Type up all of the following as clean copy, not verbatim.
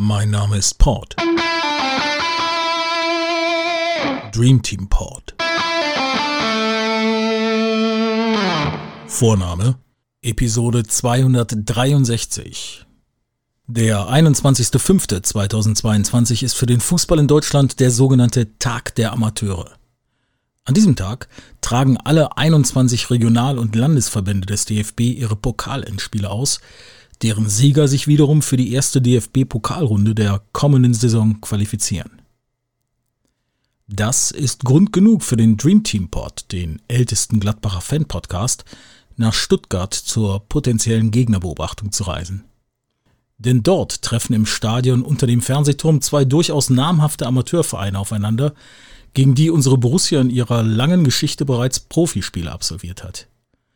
Mein Name ist Pod. Dream Team Pod. Vorname Episode 263. Der 21.05.2022 ist für den Fußball in Deutschland der sogenannte Tag der Amateure. An diesem Tag tragen alle 21 Regional- und Landesverbände des DFB ihre Pokalendspiele aus, deren Sieger sich wiederum für die erste DFB-Pokalrunde der kommenden Saison qualifizieren. Das ist Grund genug für den Dream Team Pod, den ältesten Gladbacher Fan-Podcast, nach Stuttgart zur potenziellen Gegnerbeobachtung zu reisen. Denn dort treffen im Stadion unter dem Fernsehturm zwei durchaus namhafte Amateurvereine aufeinander, gegen die unsere Borussia in ihrer langen Geschichte bereits Profispiele absolviert hat.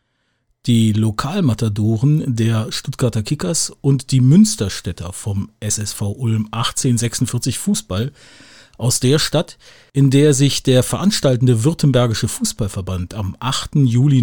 Die Lokalmatadoren der Stuttgarter Kickers und die Münsterstädter vom SSV Ulm 1846 Fußball aus der Stadt, in der sich der veranstaltende Württembergische Fußballverband am 8. Juli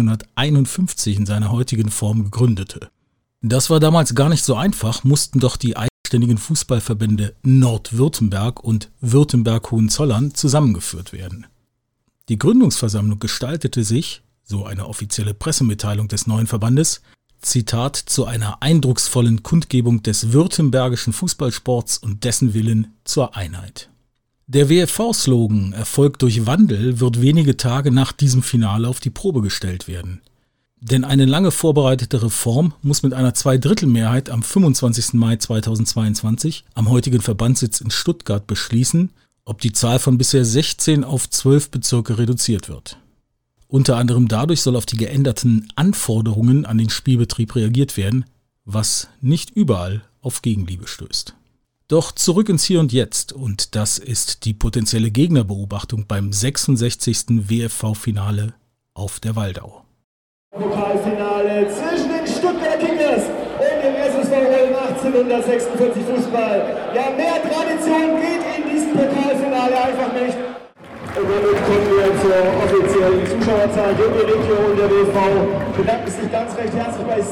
1951 in seiner heutigen Form gründete. Das war damals gar nicht so einfach, mussten doch die eigenständigen Fußballverbände Nordwürttemberg und Württemberg-Hohenzollern zusammengeführt werden. Die Gründungsversammlung gestaltete sich, so eine offizielle Pressemitteilung des neuen Verbandes, Zitat, zu einer eindrucksvollen Kundgebung des württembergischen Fußballsports und dessen Willen zur Einheit. Der WFV-Slogan Erfolg durch Wandel wird wenige Tage nach diesem Finale auf die Probe gestellt werden. Denn eine lange vorbereitete Reform muss mit einer Zweidrittelmehrheit am 25. Mai 2022 am heutigen Verbandssitz in Stuttgart beschließen, ob die Zahl von bisher 16 auf 12 Bezirke reduziert wird. Unter anderem dadurch soll auf die geänderten Anforderungen an den Spielbetrieb reagiert werden, was nicht überall auf Gegenliebe stößt. Doch zurück ins Hier und Jetzt, und das ist die potenzielle Gegnerbeobachtung beim 66. WFV-Finale auf der Waldau. Pokalfinale zwischen den Stuttgarter Kickers und dem SSV Ulm 1846 Fußball. Ja, mehr Tradition geht in diesem Pokalfinale einfach nicht. Und damit kommen wir zur offiziellen Zuschauerzahl. Die Region der WV bedankt sich ganz recht herzlich bei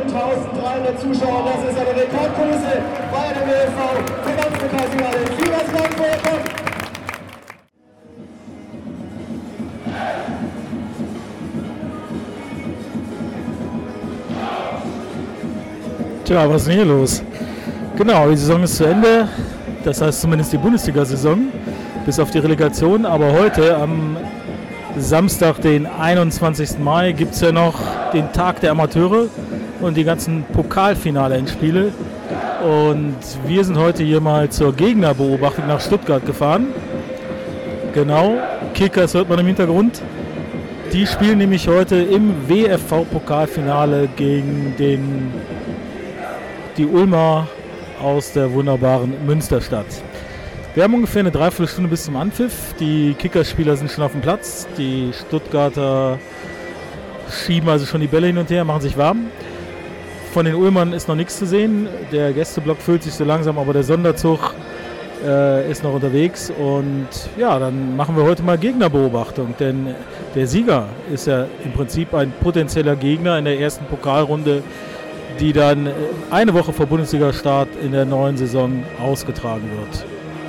7.300 Zuschauern. Das ist eine Rekordgröße bei der WV. Verbandspokalfinale. Vielen Dank für Ihr Kommen. Tja, was ist denn hier los? Genau, die Saison ist zu Ende. Das heißt zumindest die Bundesliga-Saison. Bis auf die Relegation, aber heute am Samstag, den 21. Mai, gibt es ja noch den Tag der Amateure und die ganzen Pokalfinale-Endspiele. Und wir sind heute hier mal zur Gegnerbeobachtung nach Stuttgart gefahren. Genau, Kickers hört man im Hintergrund. Die spielen nämlich heute im WFV-Pokalfinale gegen die Ulmer aus der wunderbaren Münsterstadt. Wir haben ungefähr eine Dreiviertelstunde bis zum Anpfiff. Die Kickerspieler sind schon auf dem Platz. Die Stuttgarter schieben also schon die Bälle hin und her, machen sich warm. Von den Ulmern ist noch nichts zu sehen. Der Gästeblock füllt sich so langsam, aber der Sonderzug ist noch unterwegs. Und ja, dann machen wir heute mal Gegnerbeobachtung. Denn der Sieger ist ja im Prinzip ein potenzieller Gegner in der ersten Pokalrunde, die dann eine Woche vor Bundesliga-Start in der neuen Saison ausgetragen wird.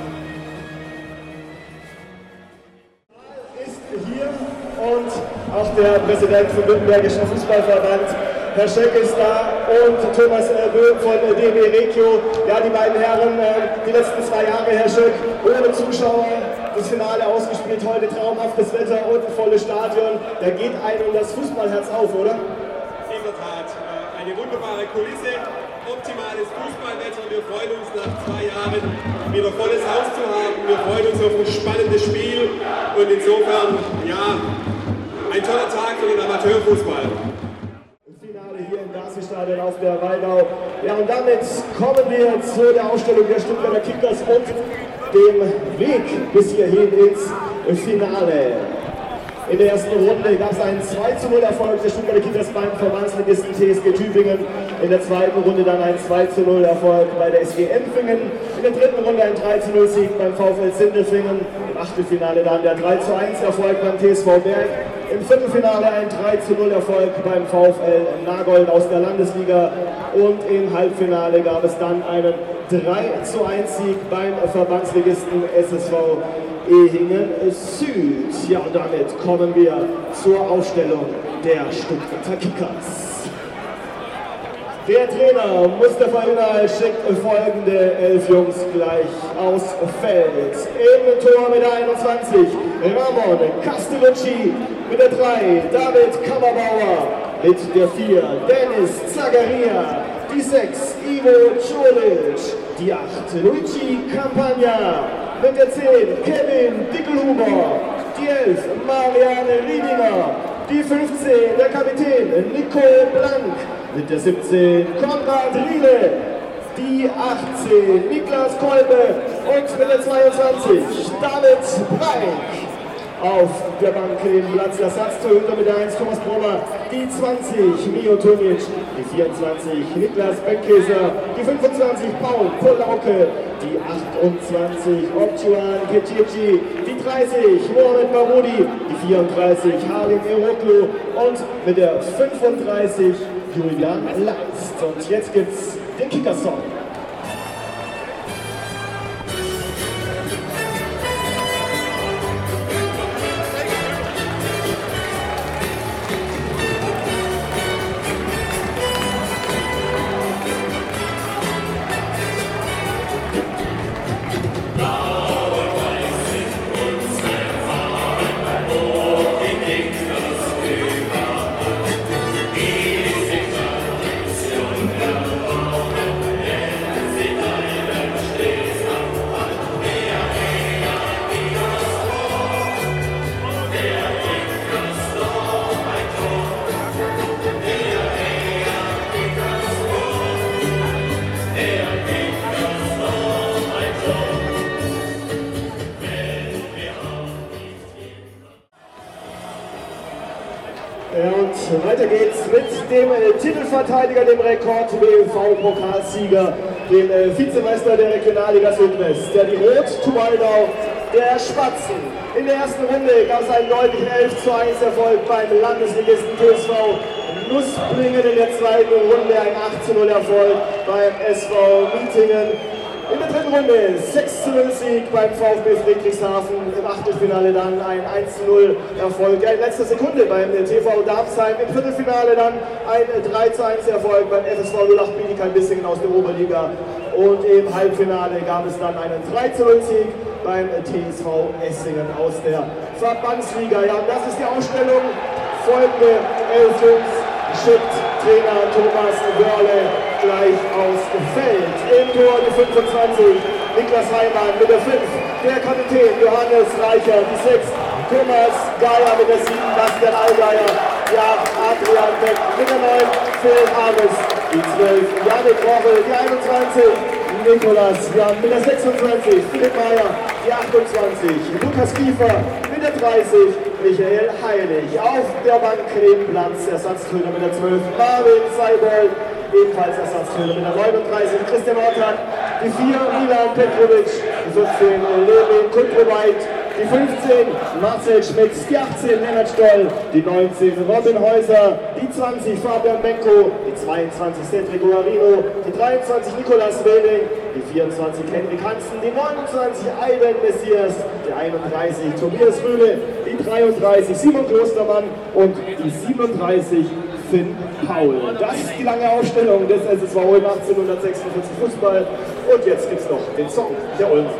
Auch der Präsident vom Württembergischen Fußballverband, Herr Schöck, ist da, und Thomas Böhm von DB Regio. Ja, die beiden Herren, die letzten 2 Jahre, Herr Schöck, ohne Zuschauer das Finale ausgespielt, heute traumhaftes Wetter und ein volles Stadion. Da geht einem das Fußballherz auf, oder? In der Tat, eine wunderbare Kulisse, optimales Fußballwetter. Wir freuen uns nach 2 Jahren wieder volles Haus zu haben. Wir freuen uns auf ein spannendes Spiel und insofern, ja, ein toller Tag für den Amateurfußball. Finale hier im Darcy-Stadion auf der Waldau. Ja, und damit kommen wir zu der Aufstellung der Stuttgarter Kickers und dem Weg bis hierhin ins Finale. In der ersten Runde gab es einen 2:0 Erfolg der Stuttgarter Kickers beim Verbandsligisten TSG Tübingen. In der zweiten Runde dann ein 2:0 Erfolg bei der SG Empfingen. In der dritten Runde ein 3:0 Sieg beim VfL Sindelfingen. Im Achtelfinale dann der 3:1 Erfolg beim TSV Berg. Im Viertelfinale ein 3:0 Erfolg beim VfL Nagold aus der Landesliga. Und im Halbfinale gab es dann einen 3:1 Sieg beim Verbandsligisten SSV Ehingen Süd. Ja, und damit kommen wir zur Aufstellung der Stuttgarter Kickers. Der Trainer Mustafa Ünal schickt folgende 11 Jungs gleich aufs Feld. Im Tor mit der 21 Ramon Castellucci, mit der 3 David Kammerbauer, mit der 4 Dennis Zagaria, die 6 Ivo Čolic, die 8 Luigi Campagna, mit der 10 Kevin Dickelhuber, die 11 Marianne Riedinger, die 15 der Kapitän Nico Blank, mit der 17 Konrad Riele, die 18 Niklas Kolbe und mit der 22 David Breik. Auf der Bank im Platz Ersatztorhüter mit der 1 Thomas Brommer, die 20 Mio Tomic, die 24 Niklas Beckkäser, die 25 Paul Polauke, die 28 Oktuan Kecici, die 30 Mohamed Maroudi, die 34 Halim Eroklu und mit der 35 Julian Leist. Und jetzt gibt's den Kickersong. Und weiter geht's mit dem Titelverteidiger, dem Rekord-WV-Pokalsieger, dem Vizemeister der Regionalliga Südwest, der die Rot-Tubaldau der Spatzen. In der ersten Runde gab es einen deutlichen 11:1 Erfolg beim Landesligisten TSV Nussblingen. In der zweiten Runde ein 18:0 Erfolg beim SV Mietingen. In der dritten Runde 6:0 Sieg beim VfB Friedrichshafen, im Achtelfinale dann ein 1:0 Erfolg in letzter Sekunde beim TV Darmsheim, im Viertelfinale dann ein 3:1 Erfolg beim FSV 08 Bietigheim-Bissingen aus der Oberliga und im Halbfinale gab es dann einen 3:0 Sieg beim TSV Essingen aus der Verbandsliga. Ja, und das ist die Ausstellung. Folgende 11 Jungs schickt Trainer Thomas Wörle gleich aufs Feld. Im Tor die 25, Niklas Heimann mit der 5, der Kapitän Johannes Reicher, die 6, Thomas Geier mit der 7, Bastian Allgeier, die 8, Adrian Beck mit der 9, Phil Harris, die 12, Janik Rochel, die 21, Nikolas Jan mit der 26, Philipp Meyer, die 28, Lukas Kiefer mit der 30, Michael Heilig. Auf der Bank im Platz Ersatztrainer mit der 12, Marvin Seibold, ebenfalls Ersatztrainer mit der 39, Christian Ortan, die 4, Milan Petrovic, die 14, Levin Kuntroweit, die 15, Marcel Schmitz, die 18, Lennart Stoll, die 19, Robin Häuser, die 20, Fabian Benko, die 22, Cedric Guarino, die 23, Nikolas Weding, die 24, Henrik Hansen, die 29, Ayben Messias, die 31, Tobias Rühle, die 33, Simon Klostermann und die 37, Finn Paul. Das ist die lange Aufstellung des SSV Ulm 1846 Fußball. Und jetzt gibt es noch den Song der Ulmer.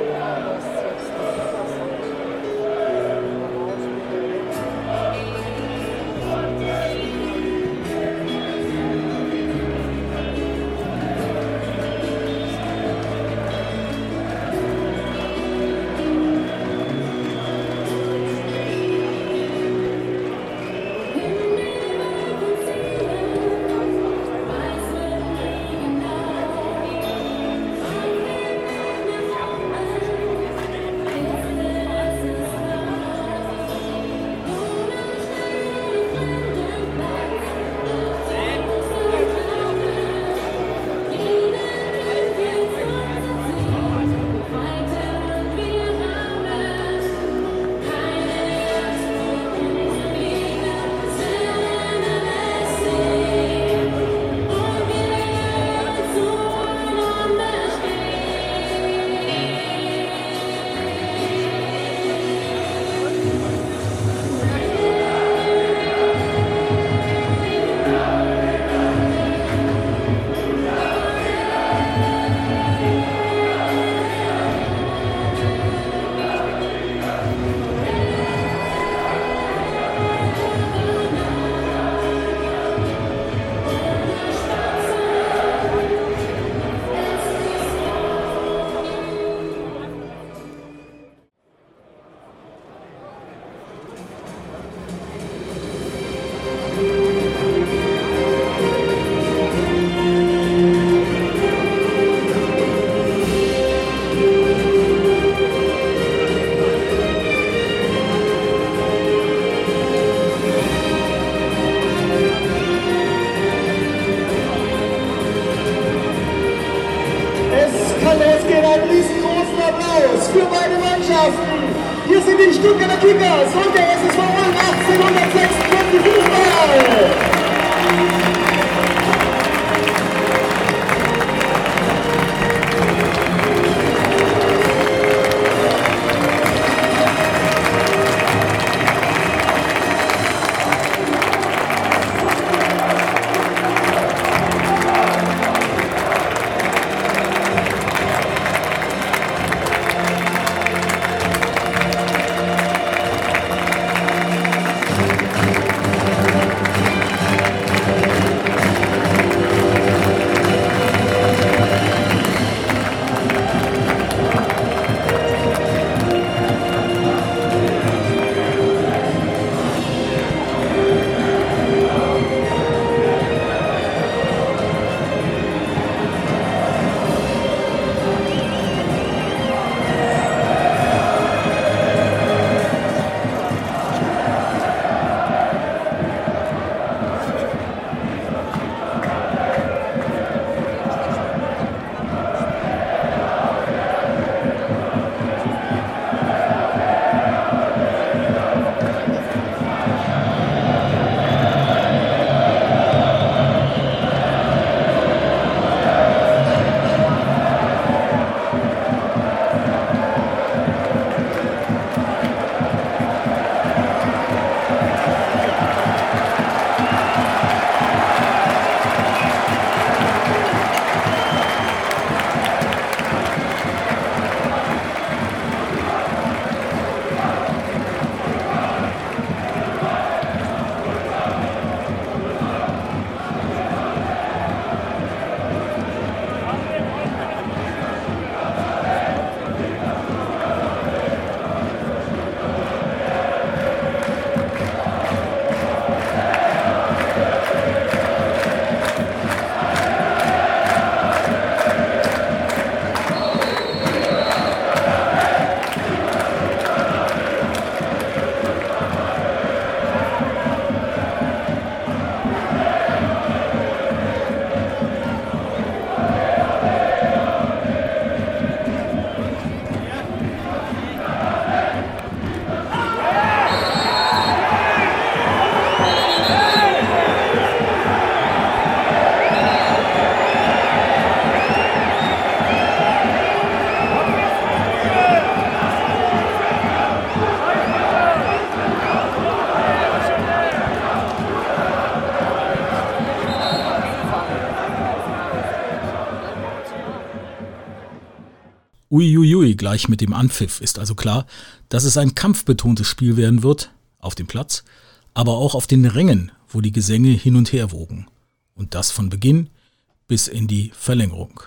kann losgehen. Einen riesengroßen Applaus für beide Mannschaften. Hier sind die Stuttgarter Kickers und der SSV Ulm 1846 Fußball. Uiuiui, gleich mit dem Anpfiff ist also klar, dass es ein kampfbetontes Spiel werden wird, auf dem Platz, aber auch auf den Rängen, wo die Gesänge hin und her wogen. Und das von Beginn bis in die Verlängerung.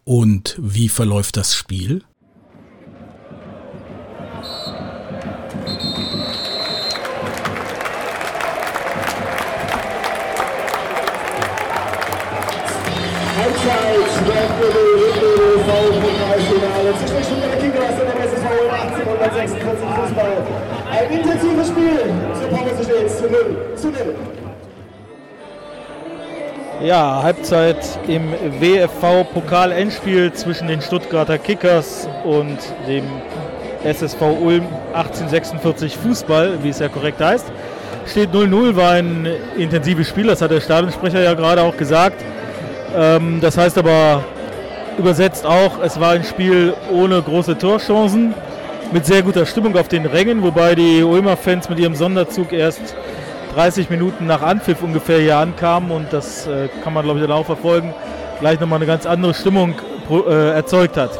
Und wie verläuft das Spiel? Halbzeit der V-Pokalfinale zwischen Stuttgarter Kickers und dem SSV 1846 Fußball. Ein intensives Spiel. Zur Pause steht es zu 0. Ja, Halbzeit im WFV-Pokal-Endspiel zwischen den Stuttgarter Kickers und dem SSV Ulm 1846 Fußball, wie es ja korrekt heißt. Steht 0-0, war ein intensives Spiel, das hat der Stadionsprecher ja gerade auch gesagt. Das heißt aber übersetzt auch, es war ein Spiel ohne große Torchancen, mit sehr guter Stimmung auf den Rängen, wobei die Ulmer Fans mit ihrem Sonderzug erst 30 Minuten nach Anpfiff ungefähr hier ankamen und das kann man, glaube ich, dann auch verfolgen, gleich nochmal eine ganz andere Stimmung erzeugt hat.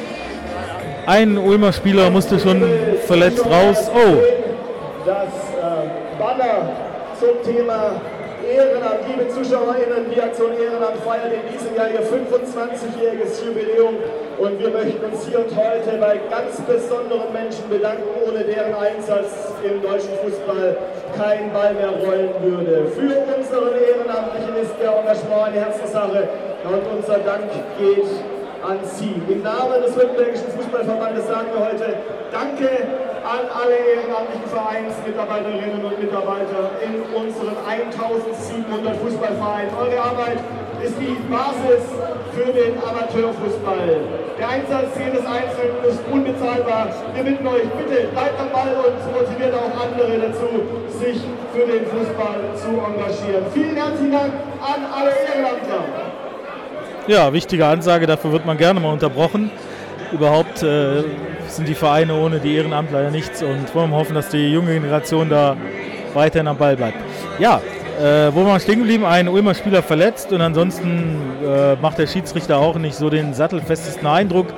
Ein Ulmer Spieler musste schon verletzt raus. Oh! Das Banner zum Thema Ehrenamt, liebe ZuschauerInnen, die Aktion Ehrenamt feiert in diesem Jahr ihr 25-jähriges Jubiläum und wir möchten uns hier und heute bei ganz besonderen Menschen bedanken, ohne deren Einsatz im deutschen Fußball kein Ball mehr rollen würde. Für unseren Ehrenamtlichen ist der Engagement eine Herzenssache und unser Dank geht an Sie. Im Namen des Württembergischen Fußballverbandes sagen wir heute Danke an alle ehrenamtlichen Vereinsmitarbeiterinnen und Mitarbeiter in unseren 1700 Fußballvereinen. Eure Arbeit ist die Basis für den Amateurfußball. Der Einsatz jedes Einzelnen ist unbezahlbar. Wir bitten euch, bitte bleibt am Ball und motiviert auch andere dazu, sich für den Fußball zu engagieren. Vielen herzlichen Dank an alle Ehrenamtler. Ja, wichtige Ansage, dafür wird man gerne mal unterbrochen. Überhaupt sind die Vereine ohne die Ehrenamtler ja nichts und wollen wir hoffen, dass die junge Generation da weiterhin am Ball bleibt. Ja, wo waren wir stehen geblieben? Ein Ulmer Spieler verletzt und ansonsten macht der Schiedsrichter auch nicht so den sattelfestesten Eindruck.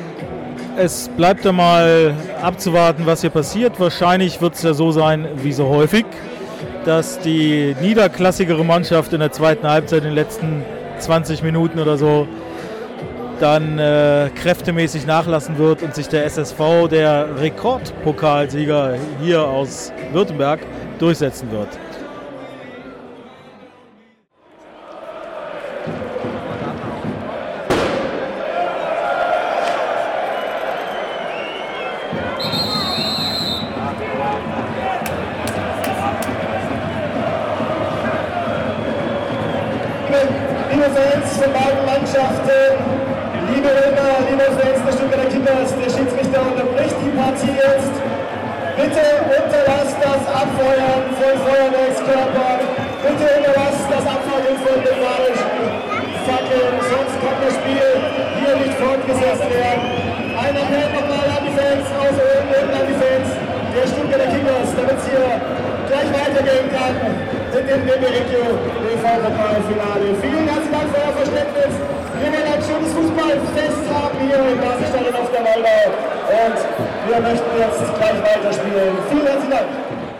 Es bleibt da mal abzuwarten, was hier passiert. Wahrscheinlich wird es ja so sein wie so häufig, dass die niederklassigere Mannschaft in der zweiten Halbzeit in den letzten 20 Minuten oder so dann kräftemäßig nachlassen wird und sich der SSV, der Rekordpokalsieger hier aus Württemberg, durchsetzen wird. Liebe Fans von beiden Mannschaften, liebe Ulmer, liebe Fans der Stuttgarter Kickers, der Schiedsrichter unterbricht die Partie jetzt. Bitte unterlasst das Abfeuern von Feuerwerkskörpern, bitte unterlasst das Abfeuern von bengalisch Fackeln, sonst kann das Spiel hier nicht fortgesetzt werden. Ein Appell nochmal an die Fans aus Ulm und an die Fans der Stuttgarter Kickers, damit es hier gleich weitergehen kann mit dem DB-Regio WV-Pokalfinale. Vielen herzlichen Dank für euer Verständnis. Wir werden ein schönes Fußballfest haben hier im Basisstadion auf der Waldau und wir möchten jetzt gleich weiterspielen. Vielen herzlichen Dank.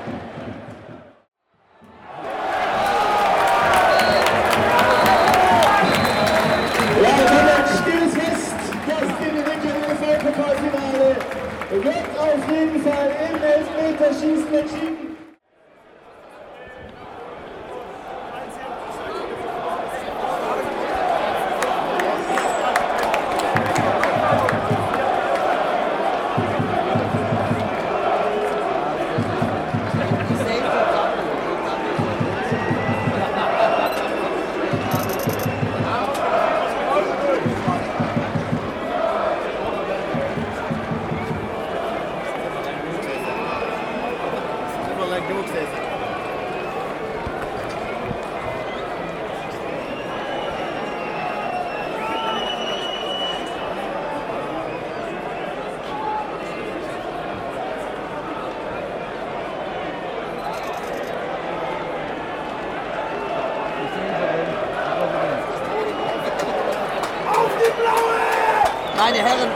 Ja, damit steht es fest, das DB-Regio WV-Pokalfinale wird auf jeden Fall im Elfmeterschießen entschieden. Meine Herren,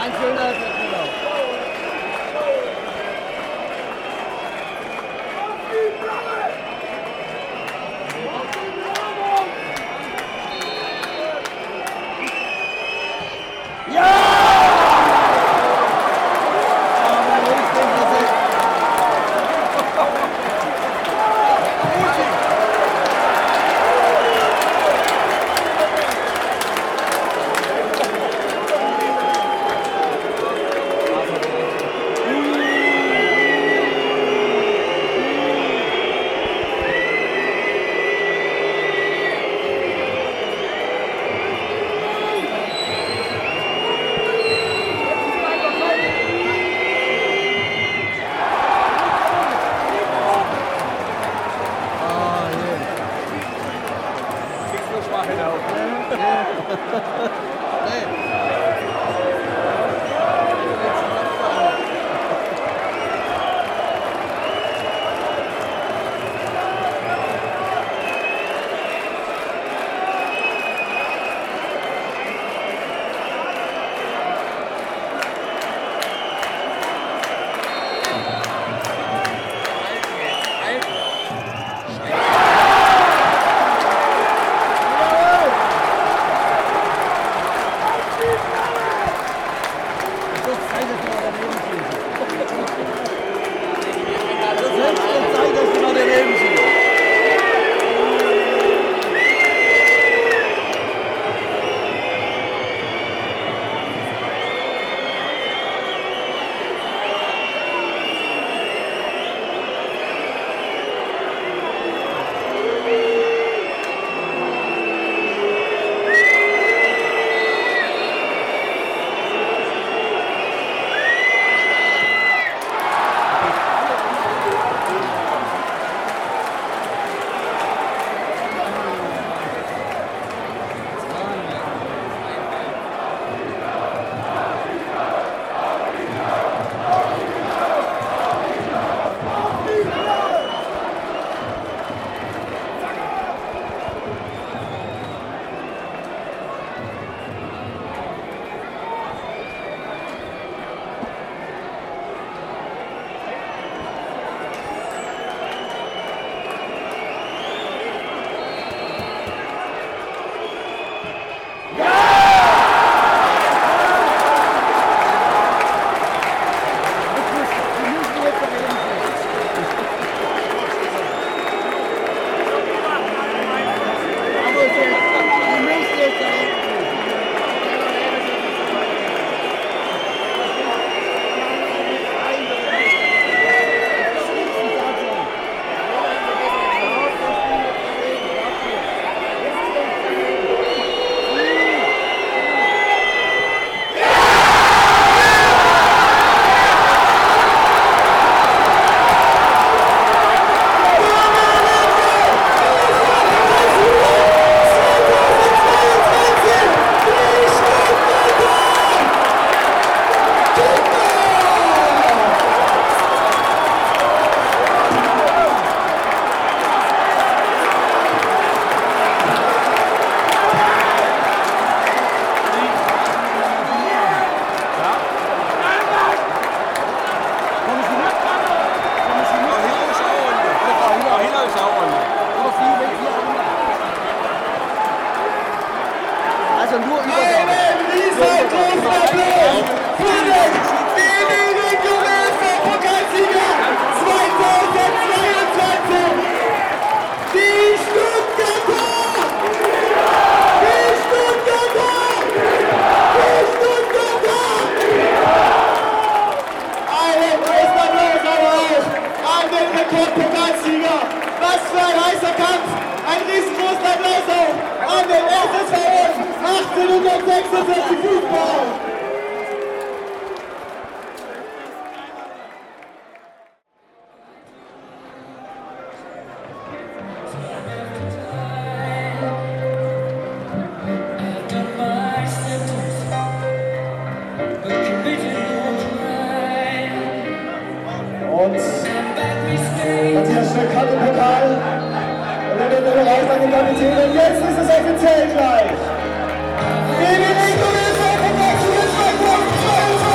1846 Fußball! Und Matthias Schreck hat den Pokal und er wird überreicht an den Kapitän. Und jetzt ist es offiziell gleich. Die Bewegung ist auf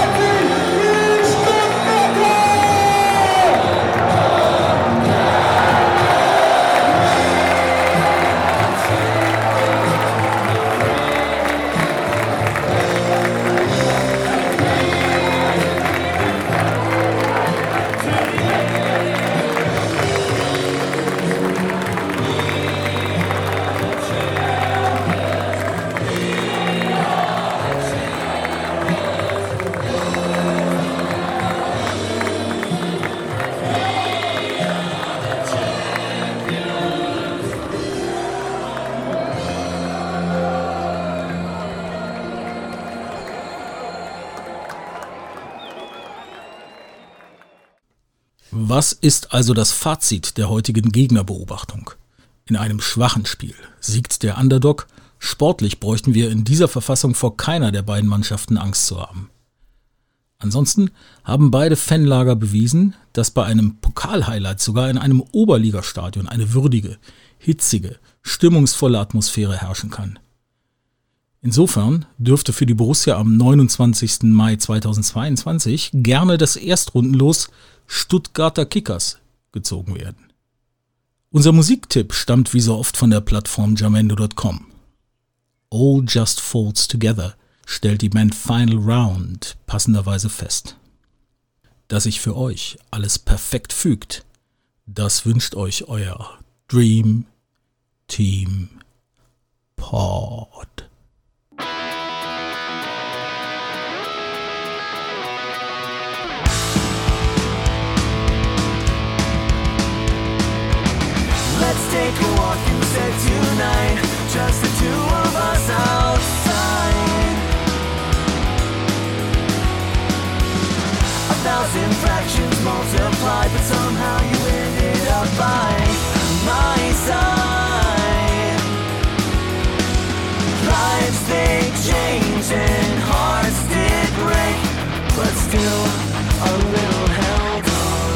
Was ist also das Fazit der heutigen Gegnerbeobachtung? In einem schwachen Spiel siegt der Underdog. Sportlich bräuchten wir in dieser Verfassung vor keiner der beiden Mannschaften Angst zu haben. Ansonsten haben beide Fanlager bewiesen, dass bei einem Pokal-Highlight sogar in einem Oberligastadion eine würdige, hitzige, stimmungsvolle Atmosphäre herrschen kann. Insofern dürfte für die Borussia am 29. Mai 2022 gerne das Erstrundenlos Stuttgarter Kickers gezogen werden. Unser Musiktipp stammt wie so oft von der Plattform jamendo.com. All Just Falls Together stellt die Band Final Round passenderweise fest. Dass sich für euch alles perfekt fügt, das wünscht euch euer Dream Team Pod. Let's take a walk instead tonight, just the two of us outside. 1,000 fractions multiply, but somehow you ended up by my side. Lives they changed and hearts did break, but still a little held on.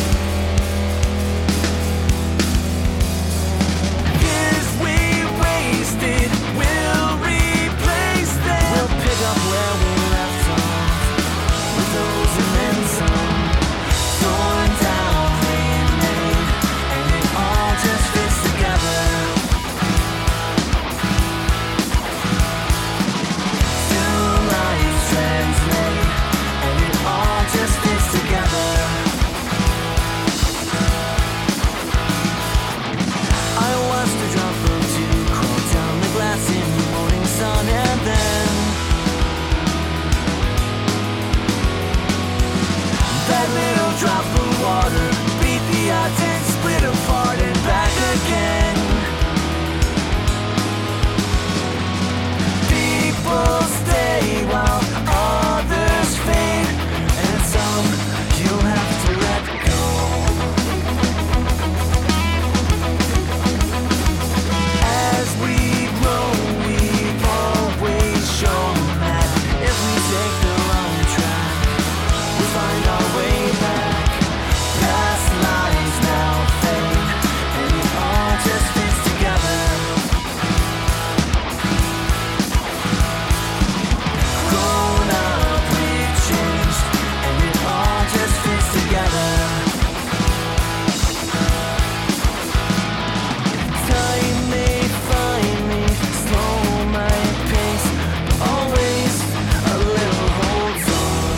Years we wasted, we'll replace them. We'll pick up where we left off, with those and then some. Torn down, remade, and it all just fits together. Two lives translate, and it all just fits together. I watched a drop or two crawl down the glass in the morning sun, and then that little drop of water beat the odds and split apart and back again. People stay while others fade, and some you'll have to let go. As we grow, we've always shown that if we take the wrong track, we find our way back. Past lives now fade, and it all just fits together. Grown up, we've changed, and it all just fits together. Time may finally slow my pace, but always a little holds on.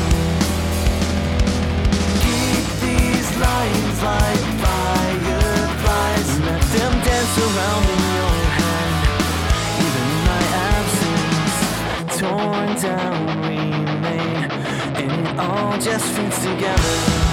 Keep these lines like fireflies, let them dance around in your head, even in my absence. Torn down, remade, and it all just fits together.